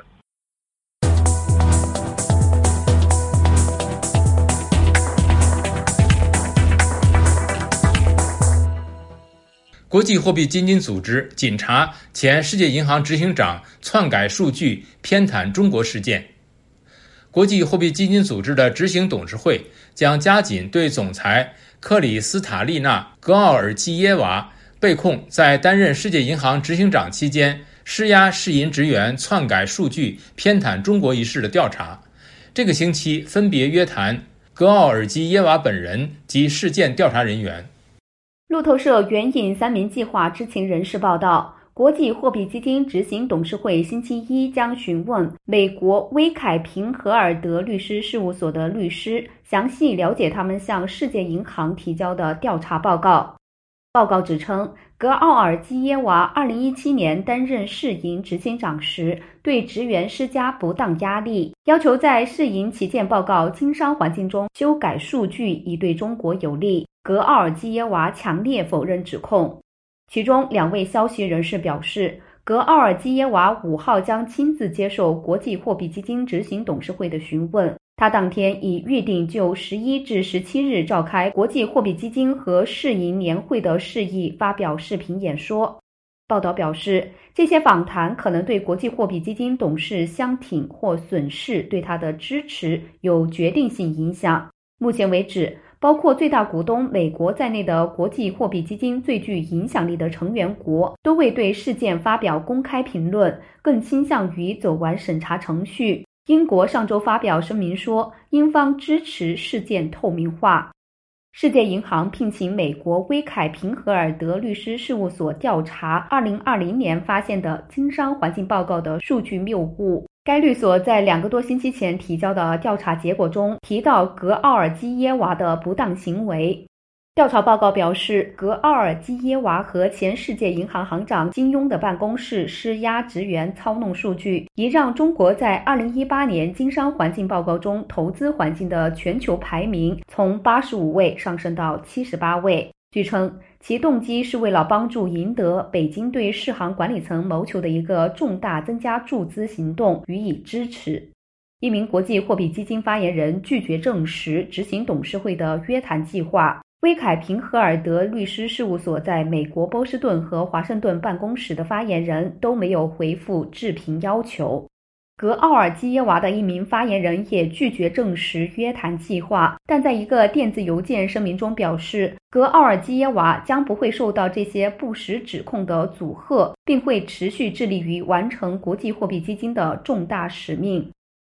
国际货币基金组织紧查前世界银行执行长篡改数据偏袒中国事件。国际货币基金组织的执行董事会将加紧对总裁克里斯塔利娜·格奥尔基耶娃被控在担任世界银行执行长期间施压世银职员篡改数据偏袒中国一事的调查。这个星期分别约谈格奥尔基耶娃本人及事件调查人员。 路透社援引3名计划知情人士报道，国际货币基金执行董事会星期一将询问美国威凯平荷尔德律师事务所的律师，详细了解他们向世界银行提交的调查报告。报告指称，格奥尔基耶娃2017年担任世银执行长时，对职员施加不当压力，要求在世银旗舰报告经商环境中修改数据以对中国有利。格奥尔基耶娃强烈否认指控。其中2位消息人士表示，格奥尔基耶娃5号将亲自接受国际货币基金执行董事会的询问。他当天已预定就11至17日召开国际货币基金和世银年会的事宜发表视频演说。报道表示，这些访谈可能对国际货币基金董事相挺或损失对他的支持有决定性影响。目前为止，包括最大股东美国在内的国际货币基金最具影响力的成员国都未对事件发表公开评论，更倾向于走完审查程序。英国上周发表声明说，英方支持事件透明化。世界银行聘请美国威凯平荷尔德律师事务所调查2020年发现的经商环境报告的数据谬误。该律所在2个多星期前提交的调查结果中提到格奥尔基耶娃的不当行为。 调查报告表示，格奥尔基耶娃和前世界银行行长金庸的办公室施压职员操弄数据，已让中国在2018年经商环境报告中投资环境的全球排名从85位上升到78位。据称，其动机是为了帮助赢得北京对世行管理层谋求的一个重大增加注资行动予以支持。一名国际货币基金发言人拒绝证实执行董事会的约谈计划。威凯平荷尔德律师事务所在美国波士顿和华盛顿办公室的发言人都没有回复置评要求。格奥尔基耶娃的一名发言人也拒绝证实约谈计划，但在一个电子邮件声明中表示，格奥尔基耶娃将不会受到这些不实指控的阻吓，并会持续致力于完成国际货币基金的重大使命。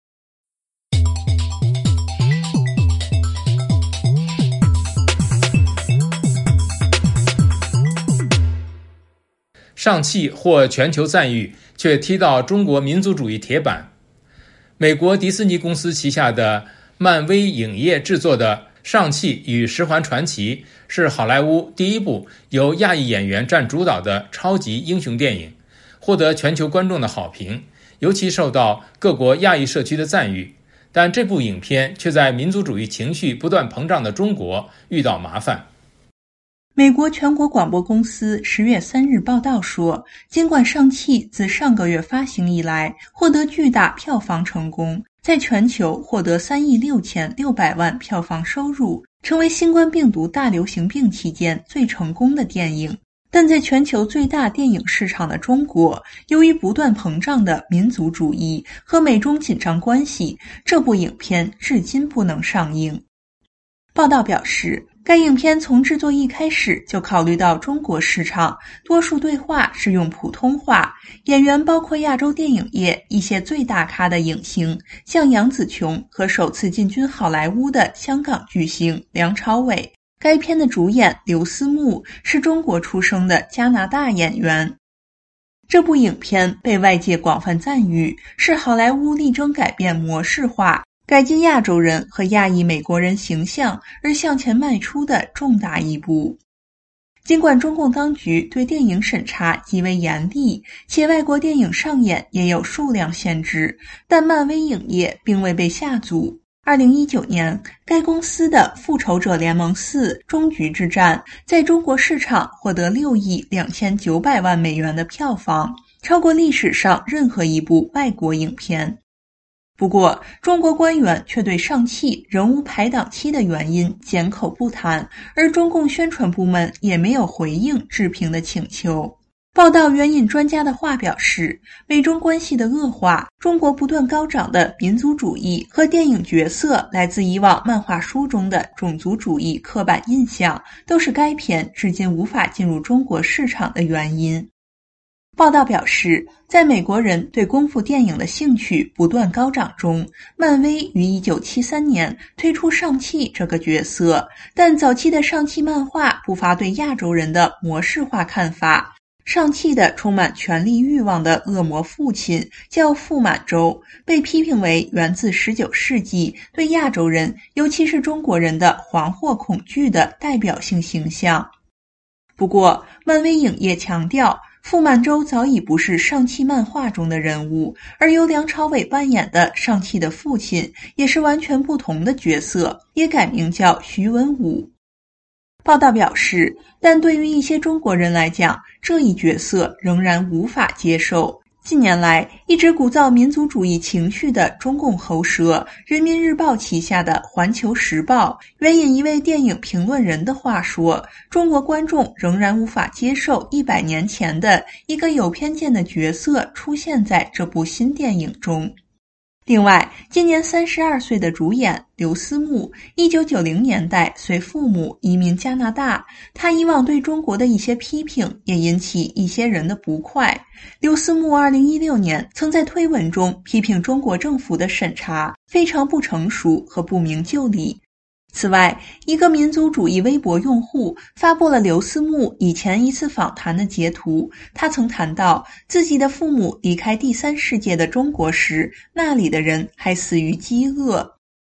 上汽获全球赞誉，却踢到中国民族主义铁板。美国迪士尼公司旗下的漫威影业制作的《上汽与十环传奇》是好莱坞第一部由亚裔演员占主导的超级英雄电影，获得全球观众的好评，尤其受到各国亚裔社区的赞誉。但这部影片却在民族主义情绪不断膨胀的中国遇到麻烦。 美国全国广播公司10月3日报道说，尽管上汽自上个月发行以来获得巨大票房成功，在全球获得3亿6600万票房收入，成为新冠病毒大流行病期间最成功的电影，但在全球最大电影市场的中国，由于不断膨胀的民族主义和美中紧张关系，这部影片至今不能上映。报道表示，该影片从制作一开始就考虑到中国市场，多数对话是用普通话，演员包括亚洲电影业一些最大咖的影星，像杨紫琼和首次进军好莱坞的香港巨星梁朝伟。该片的主演刘思慕是中国出生的加拿大演员。这部影片被外界广泛赞誉，是好莱坞力争改变模式化，改进亚洲人和亚裔美国人形象而向前迈出的重大一步。尽管中共当局对电影审查极为严厉，且外国电影上演也有数量限制，但漫威影业并未被下阻。2019年，该公司的《复仇者联盟4：终局之战》在中国市场获得6亿2900万美元的票房，超过历史上任何一部外国影片。不过，中国官员却对上汽仍无排档期的原因缄口不谈，而中共宣传部门也没有回应置评的请求。报道援引专家的话表示，美中关系的恶化，中国不断高涨的民族主义和电影角色来自以往漫画书中的种族主义刻板印象，都是该片至今无法进入中国市场的原因。报道表示，在美国人对功夫电影的兴趣不断高涨中，漫威于1973年推出上汽这个角色，但早期的上汽漫画不乏对亚洲人的模式化看法。上汽的充满权力欲望的恶魔父亲叫傅满洲，被批评为源自19世纪对亚洲人，尤其是中国人的惶惑恐惧的代表性形象。不过，漫威影业强调，傅满洲早已不是上汽漫画中的人物，而由梁朝伟扮演的上汽的父亲也是完全不同的角色，也改名叫徐文武。报道表示，但对于一些中国人来讲，这一角色仍然无法接受。近年来，一直鼓噪民族主义情绪的中共喉舌人民日报旗下的环球时报，援引一位电影评论人的话说，中国观众仍然无法接受100年前的一个有偏见的角色出现在这部新电影中。另外，今年32岁的主演刘思慕1990年代随父母移民加拿大，他以往对中国的一些批评也引起一些人的不快。刘思慕2016年曾在推文中批评中国政府的审查非常不成熟和不明就里。此外，一个民族主义微博用户发布了刘思慕以前一次访谈的截图，他曾谈到自己的父母离开第三世界的中国时，那里的人还死于饥饿。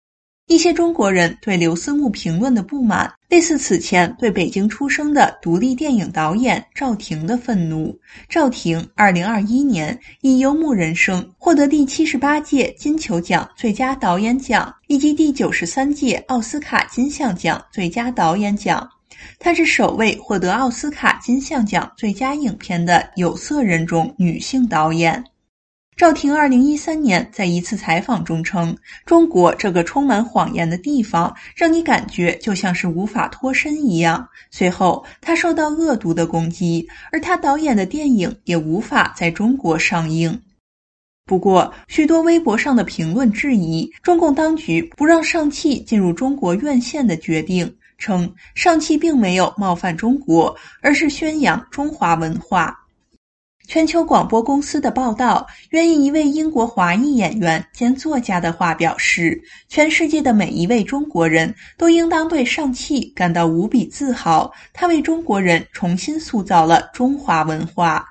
一些中国人对刘思慕评论的不满，类似此前对北京出生的独立电影导演赵婷的愤怒。赵婷2021年以《游牧人生》获得第78届金球奖最佳导演奖以及第93届奥斯卡金像奖最佳导演奖。她是首位获得奥斯卡金像奖最佳影片的有色人种女性导演。赵婷2013年在一次采访中称，中国这个充满谎言的地方让你感觉就像是无法脱身一样。随后她受到恶毒的攻击，而她导演的电影也无法在中国上映。不过许多微博上的评论质疑中共当局不让上汽进入中国院线的决定，称上汽并没有冒犯中国，而是宣扬中华文化。全球广播公司的报道援引一位英国华裔演员兼作家的话表示，全世界的每一位中国人都应当对上汽感到无比自豪，他为中国人重新塑造了中华文化。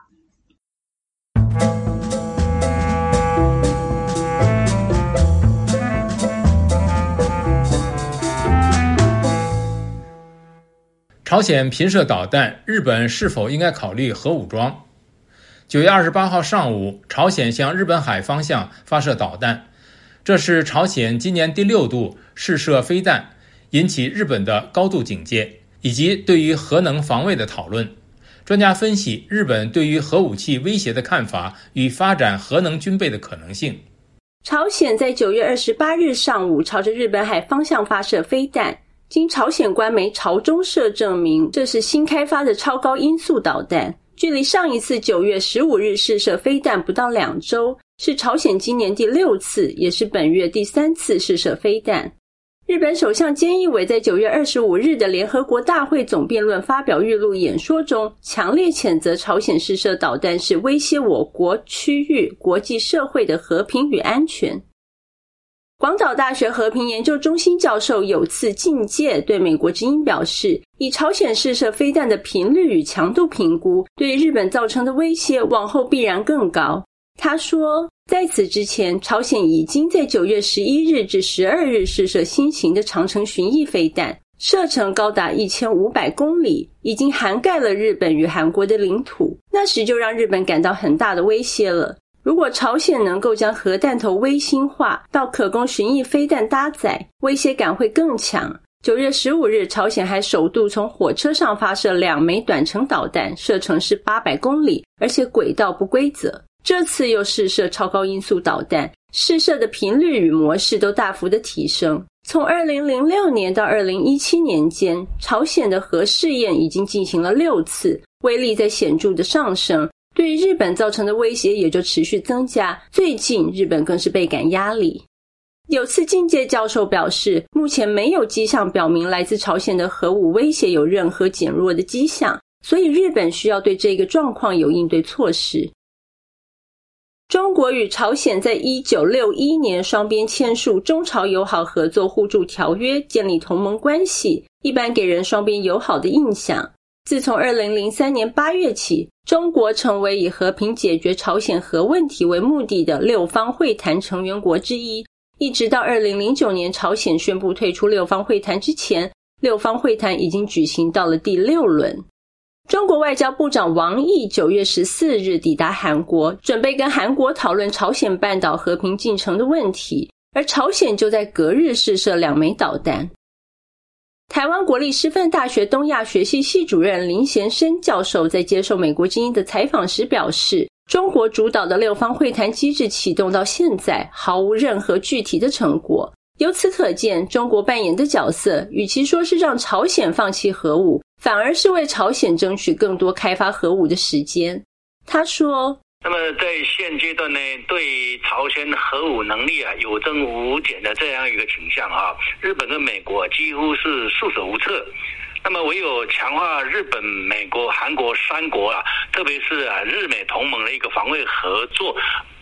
朝鲜频射导弹，日本是否应该考虑核武装？9月28号上午，朝鲜向日本海方向发射导弹，这是朝鲜今年第6度试射飞弹，引起日本的高度警戒，以及对于核能防卫的讨论。专家分析日本对于核武器威胁的看法与发展核能军备的可能性。 朝鲜在9月28日上午朝着日本海方向发射飞弹，经朝鲜官媒朝中社证明，这是新开发的超高音速导弹。距离上一次9月15日试射飞弹不到2周，是朝鲜今年第6次，也是本月第3次试射飞弹。日本首相菅义伟在9月25日的联合国大会总辩论发表预录演说中，强烈谴责朝鲜试射导弹是威胁我国、区域、国际社会的和平与安全。广岛大学和平研究中心教授有次敬介对美国之音表示，以朝鲜试射飞弹的频率与强度评估，对日本造成的威胁往后必然更高。他说，在此之前，朝鲜已经在9月11日至12日试射新型的长程巡弋飞弹，射程高达1500公里，已经涵盖了日本与韩国的领土，那时就让日本感到很大的威胁了。如果朝鲜能够将核弹头微星化到可供巡弋飞弹搭载，威胁感会更强。9月15日，朝鲜还首度从火车上发射2枚短程导弹，射程是800公里，而且轨道不规则。这次又试射超高音速导弹，试射的频率与模式都大幅的提升。从2006年到2017年间，朝鲜的核试验已经进行了6次，威力在显著的上升，对日本造成的威胁也就持续增加，最近日本更是倍感压力。有次敬介教授表示，目前没有迹象表明来自朝鲜的核武威胁有任何减弱的迹象，所以日本需要对这个状况有应对措施。中国与朝鲜在1961年双边签署中朝友好合作互助条约，建立同盟关系，一般给人双边友好的印象。自从2003年8月起，中国成为以和平解决朝鲜核问题为目的的六方会谈成员国之一，一直到2009年朝鲜宣布退出六方会谈之前，六方会谈已经举行到了第6轮。中国外交部长王毅9月14日抵达韩国，准备跟韩国讨论朝鲜半岛和平进程的问题，而朝鲜就在隔日试射2枚导弹。台湾国立师范大学东亚学系系主任林贤生教授在接受美国之音的采访时表示，中国主导的六方会谈机制启动到现在毫无任何具体的成果。由此可见，中国扮演的角色与其说是让朝鲜放弃核武，反而是为朝鲜争取更多开发核武的时间。他说， 那么在现阶段呢，对朝鲜核武能力有增无减的这样一个倾向日本跟美国几乎是束手无策。那么唯有强化日本、美国、韩国3国特别是日美同盟的一个防卫合作，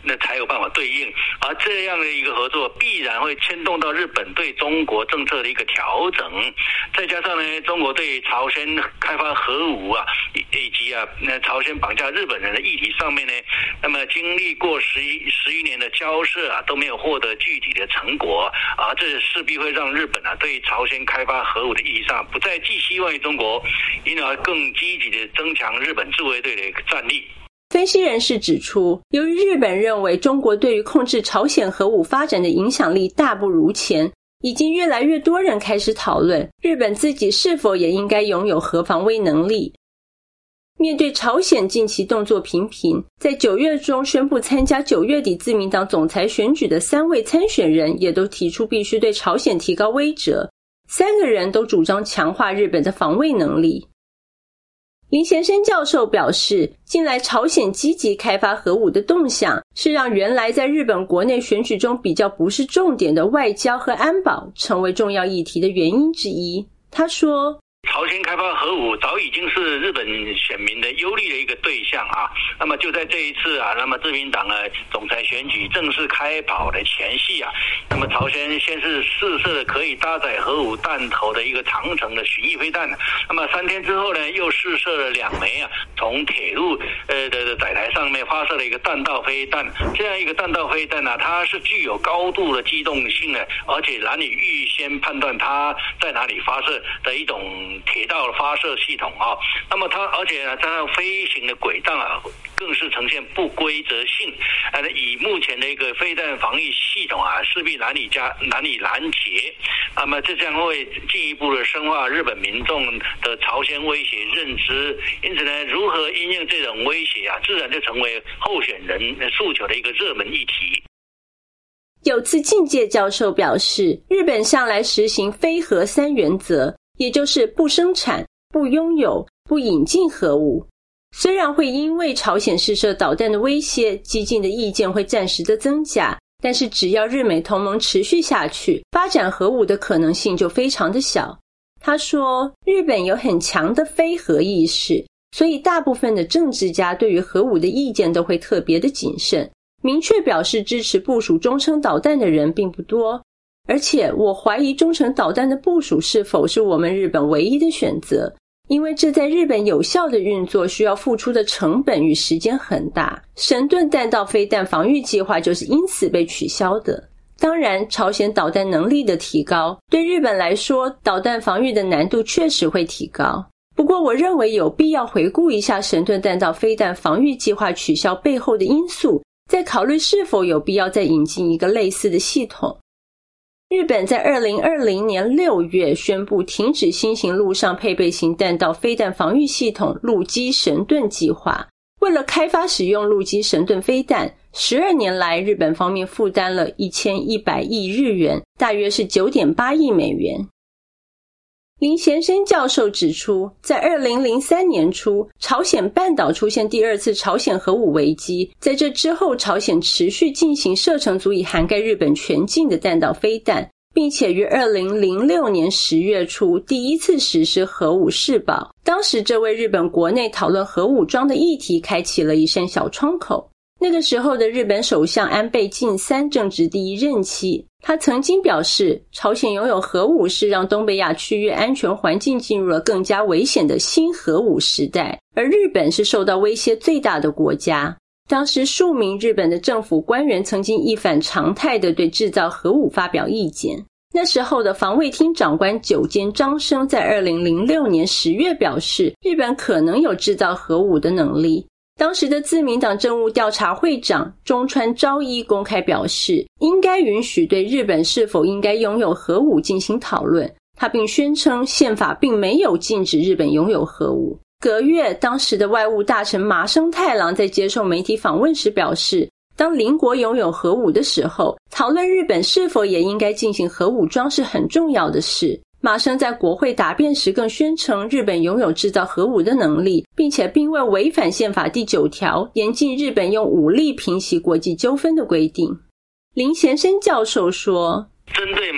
那才有办法对应。而这样的一个合作必然会牵动到日本对中国政策的一个调整，再加上呢，中国对朝鲜开发核武以及朝鲜绑架日本人的议题上面呢，那么经历过11年的交涉都没有获得具体的成果这势必会让日本对朝鲜开发核武的议题上不再寄希望于中国，因而更积极的增强日本自卫队的一个战力。 分析人士指出，由于日本认为中国对于控制朝鲜核武发展的影响力大不如前，已经越来越多人开始讨论日本自己是否也应该拥有核防卫能力。面对朝鲜近期动作频频，在9月中宣布参加9月底自民党总裁选举的3位参选人也都提出必须对朝鲜提高威慑，3个人都主张强化日本的防卫能力。林贤生教授表示，近来朝鲜积极开发核武的动向，是让原来在日本国内选举中比较不是重点的外交和安保成为重要议题的原因之一。他说， 朝鲜开发核武早已经是日本选民的忧虑的一个对象那么就在这一次那么自民党总裁选举正式开跑的前夕那么朝鲜先是试射了可以搭载核武弹头的一个长程的巡弋飞弹，那么3天之后呢，又试射了2枚从铁路的载台上面发射了一个弹道飞弹。这样一个弹道飞弹它是具有高度的机动性的，而且难以预先判断它在哪里发射的一种铁道发射系统那么它而且它飞行的轨道更是呈现不规则性以目前的一个飞弹防御系统势必难以拦截，那么这将会进一步的深化日本民众的朝鲜威胁认知，因此呢，如何因应这种威胁自然就成为候选人诉求的一个热门议题。 有次进介教授表示，日本向来实行非核3原则，也就是不生产、不拥有、不引进核武。虽然会因为朝鲜试射导弹的威胁，激进的意见会暂时的增加，但是只要日美同盟持续下去，发展核武的可能性就非常的小。他说，日本有很强的非核意识，所以大部分的政治家对于核武的意见都会特别的谨慎，明确表示支持部署中程导弹的人并不多。而且我怀疑中程导弹的部署是否是我们日本唯一的选择，因为这在日本有效的运作需要付出的成本与时间很大。神盾弹道飞弹防御计划就是因此被取消的。当然，朝鲜导弹能力的提高，对日本来说，导弹防御的难度确实会提高。不过我认为有必要回顾一下神盾弹道飞弹防御计划取消背后的因素，再考虑是否有必要再引进一个类似的系统。日本在2020年6月宣布停止新型陆上配备型弹道飞弹防御系统陆基神盾计划。为了开发使用陆基神盾飞弹，12年来日本方面负担了1100亿日元，大约是 9.8 亿美元。林贤生教授指出，在2003年初，朝鲜半岛出现第2次朝鲜核武危机，在这之后，朝鲜持续进行射程足以涵盖日本全境的弹道飞弹，并且于2006年10月初第一次实施核武试爆。当时这为日本国内讨论核武装的议题开启了一扇小窗口。那个时候的日本首相安倍晋三正值第1任期，他曾经表示，朝鲜拥有核武是让东北亚区域安全环境进入了更加危险的新核武时代，而日本是受到威胁最大的国家。当时数名日本的政府官员曾经一反常态地对制造核武发表意见。那时候的防卫厅长官久间章生在2006年10月表示，日本可能有制造核武的能力。当时的自民党政务调查会长中川昭一公开表示，应该允许对日本是否应该拥有核武进行讨论。他并宣称宪法并没有禁止日本拥有核武。隔月，当时的外务大臣麻生太郎在接受媒体访问时表示，当邻国拥有核武的时候，讨论日本是否也应该进行核武装是很重要的事。麻生在国会答辩时更宣称日本拥有制造核武的能力，并且并未违反宪法第9条严禁日本用武力平息国际纠纷的规定。林贤生教授说， 针对麻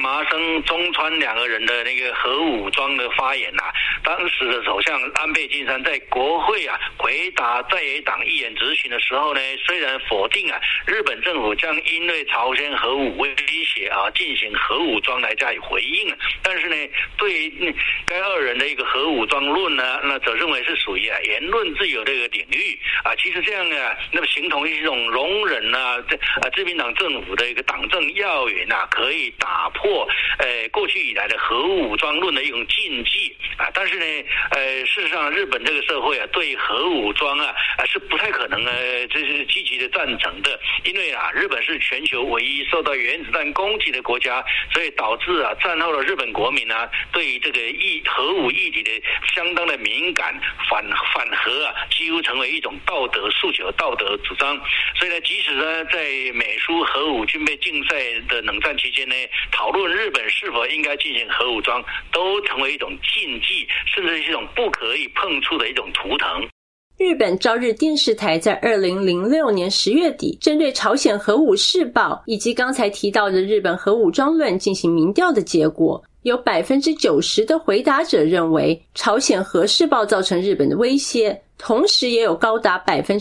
麻生、中川两个人的那个核武装的发言啊，当时的首相安倍晋三在国会啊回答在野党议员质询的时候呢，虽然否定啊日本政府将因为朝鲜核武威胁啊进行核武装来加以回应，但是呢，对于该二人的一个核武装论呢，那则认为是属于言论自由的一个领域啊。其实这样啊，那么形同一种容忍自民党政府的一个党政要员啊，可以打破过去以来的核武装论的一种禁忌啊。但是呢，事实上日本这个社会啊，对核武装是不太可能这是积极的赞成的，因为日本是全球唯一受到原子弹攻击的国家，所以导致战后的日本国民对于这个核武议题的相当的敏感，反核几乎成为一种道德诉求、道德主张。所以呢，即使在美苏核武军备竞赛的冷战期间呢，讨论日本是否应该进行核武装，都成为一种禁忌，甚至是一种不可以碰触的一种图腾。 日本朝日电视台在2006年10月底针对朝鲜核武试爆以及刚才提到的日本核武装论进行民调的结果，有 90% 的回答者认为朝鲜核试爆造成日本的威胁，同时也有高达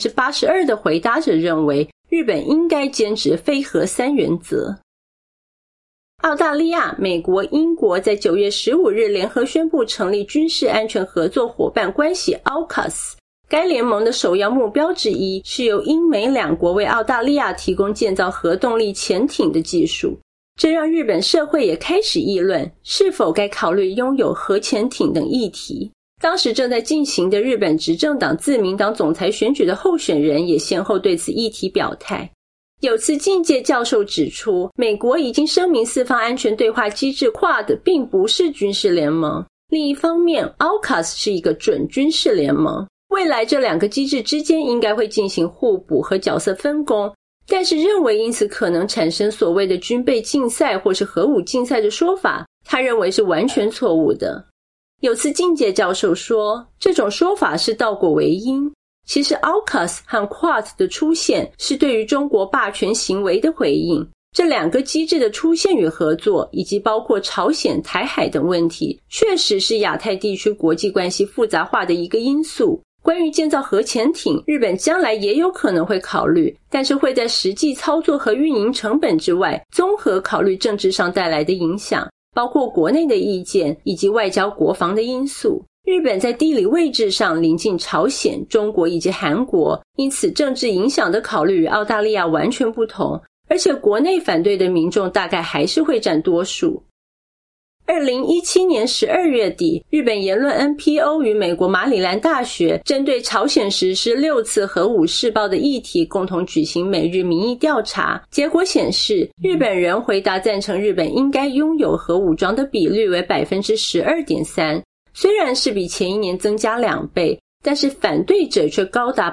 82% 的回答者认为日本应该坚持非核三原则。澳大利亚、美国、英国在9月15日联合宣布成立军事安全合作伙伴关系 AUKUS。该联盟的首要目标之一是由英美两国为澳大利亚提供建造核动力潜艇的技术，这让日本社会也开始议论是否该考虑拥有核潜艇等议题。当时正在进行的日本执政党自民党总裁选举的候选人也先后对此议题表态。有次近界教授指出，美国已经声明四方安全对话机制 QUAD 并不是军事联盟，另一方面 AUKUS 是一个准军事联盟，未来这两个机制之间应该会进行互补和角色分工，但是认为因此可能产生所谓的军备竞赛或是核武竞赛的说法，他认为是完全错误的。有次近界教授说，这种说法是倒果为因，其实 AUKUS 和 QUAD 的出现是对于中国霸权行为的回应，这两个机制的出现与合作，以及包括朝鲜、台海等问题，确实是亚太地区国际关系复杂化的一个因素。关于建造核潜艇，日本将来也有可能会考虑，但是会在实际操作和运营成本之外，综合考虑政治上带来的影响，包括国内的意见以及外交国防的因素。日本在地理位置上临近朝鲜、中国以及韩国，因此政治影响的考虑与澳大利亚完全不同，而且国内反对的民众大概还是会占多数。2017年12月底，日本言论 NPO 与美国马里兰大学针对朝鲜实施6次核武试爆的议题共同举行美日民意调查，结果显示，日本人回答赞成日本应该拥有核武装的比率为 12.3%， 虽然是比前一年增加2倍，但是反对者却高达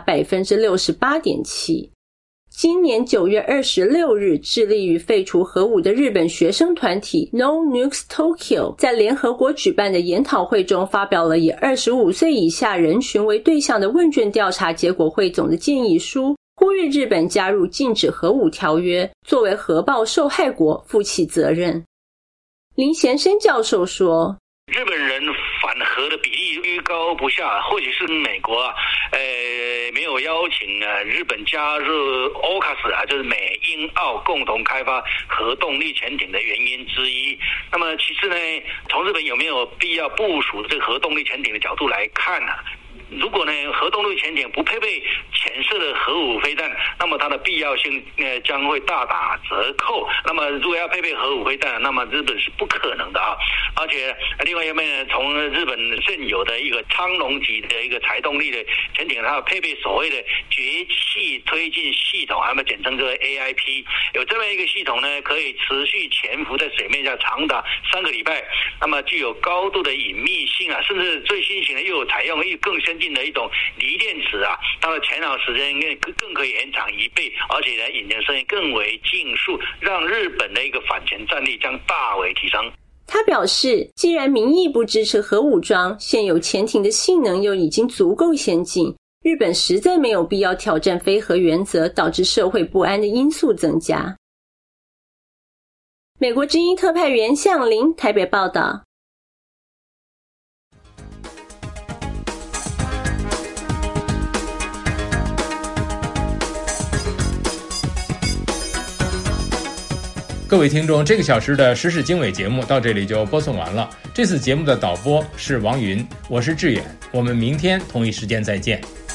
68.7%。今年9月26日，致力于废除核武的日本学生团体 No Nukes Tokyo 在联合国举办的研讨会中发表了以25岁以下人群为对象的问卷调查结果汇总的建议书，呼吁日本加入禁止核武条约，作为核爆受害国负起责任。林贤生教授说， 日本人反核的比例居高不下，或许是美国没有邀请日本加入 AUKUS 就是美英澳共同开发核动力潜艇的原因之一。那么其次呢，从日本有没有必要部署这个核动力潜艇的角度来看如果呢核动力潜艇不配备潜射的核武飞弹，那么它的必要性将会大打折扣。那么如果要配备核武飞弹，那么日本是不可能的而且另外一方面呢，从日本现有的一个苍龙级的一个柴动力的潜艇，它配备所谓的绝气推进系统，简称这个 AIP， 有这么一个系统呢，可以持续潜伏在水面下长达3个礼拜，那么具有高度的隐秘性甚至最新型的又有采用更先进的一种锂电池它的潜航时间更可以延长1倍，而且呢引擎声音更为竞速，让日本的一个反潜战力将大为提升。 他表示，既然民意不支持核武装，现有潜艇的性能又已经足够先进，日本实在没有必要挑战非核原则导致社会不安的因素增加。 美国之音特派员向林台北报道。 各位听众，这个小时的时事经纬节目到这里就播送完了。这次节目的导播是王云，我是志远，我们明天同一时间再见。